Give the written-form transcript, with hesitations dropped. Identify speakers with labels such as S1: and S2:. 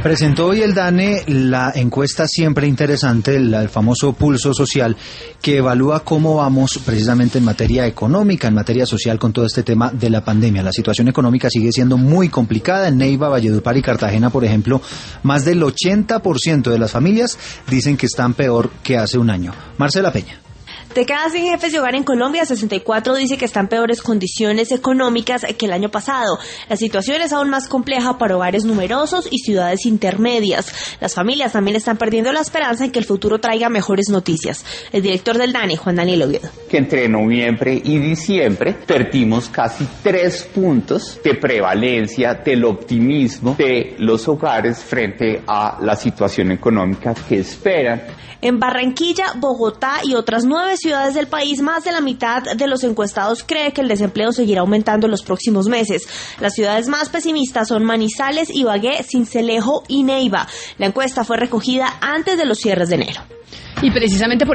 S1: Presentó hoy el DANE la encuesta siempre interesante, el famoso pulso social, que evalúa cómo vamos precisamente en materia económica, en materia social, con todo este tema de la pandemia. La situación económica sigue siendo muy complicada. En Neiva, Valledupar y Cartagena, por ejemplo, más del 80% de las familias dicen que están peor que hace un año. Marcela Peña.
S2: De cada 100 jefes de hogar en Colombia, 64 dice que están en peores condiciones económicas que el año pasado. La situación es aún más compleja para hogares numerosos y ciudades intermedias. Las familias también están perdiendo la esperanza en que el futuro traiga mejores noticias. El director del DANE, Juan Daniel Oviedo.
S3: Que entre noviembre y diciembre perdimos casi 3 puntos de prevalencia del optimismo de los hogares frente a la situación económica que esperan.
S2: En Barranquilla, Bogotá y otras 9 ciudades del país, más de la mitad de los encuestados cree que el desempleo seguirá aumentando en los próximos meses. Las ciudades más pesimistas son Manizales, Ibagué, Sincelejo y Neiva. La encuesta fue recogida antes de los cierres de enero.
S4: Y precisamente por